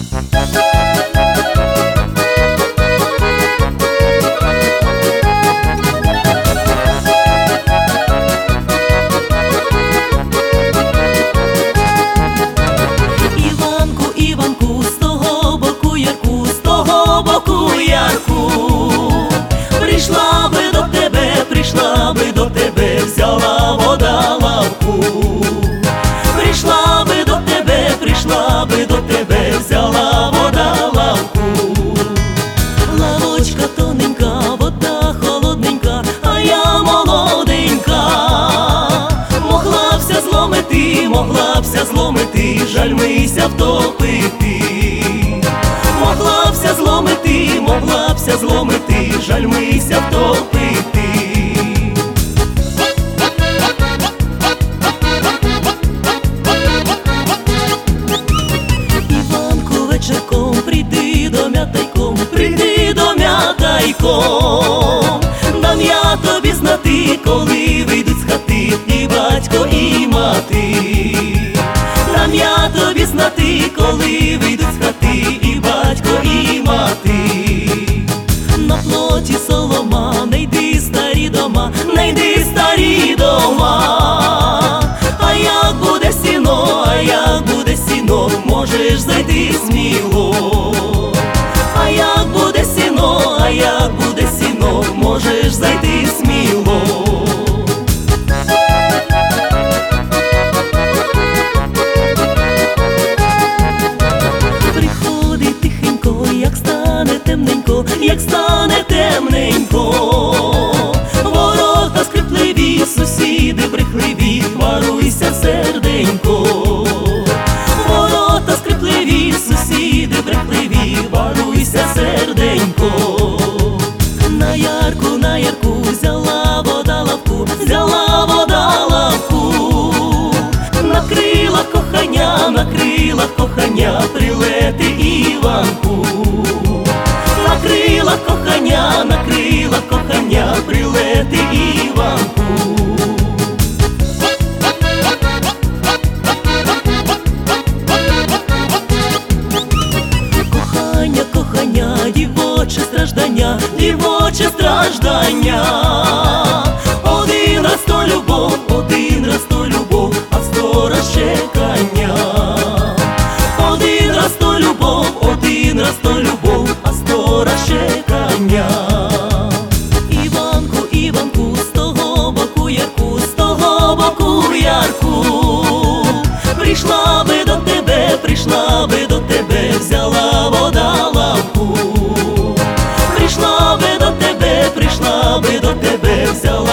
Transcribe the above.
Іванку, з того боку ярку, з того боку ярку, прийшла би до тебе, взяла вода лавку. Прийшла би до тебе, взяла вода лавку. Лавочка тоненька, вода холодненька, а я молоденька. Могла бся зломити, жальмися втопити. Могла бся зломити, жальмися втопити. Іванку, вечірком прийди до м'ятайком, дам я тобі знати, коли вийдуть з хати і батько, і мати. Дам я тобі знати, коли вийдуть з хати і батько, і мати. На плоті солома, не йди старі дома, не йди старі дома. А як буде сіно, можеш зайти сміло. А як буде сіно, можеш зайти сміло. Приходить тихенько, як стане темненько. Ворота скрипливі, сусіди брехливі, хваруйся, серденько. Ворота скрипливі, сусіди брехливі, хваруйся, серденько. На ярку, взяла вода лавку. На крилах кохання, прилети Іванку. На крилах кохання, прилети Іванку. Кохання, дівоче страждання. Один раз то любов, а 100 раз чекання. Один раз то любов, а 100 раз чекання. Іванку, з того боку ярку, прийшла би до тебе, взяла вода лавку. Прийшла би до тебе, взяла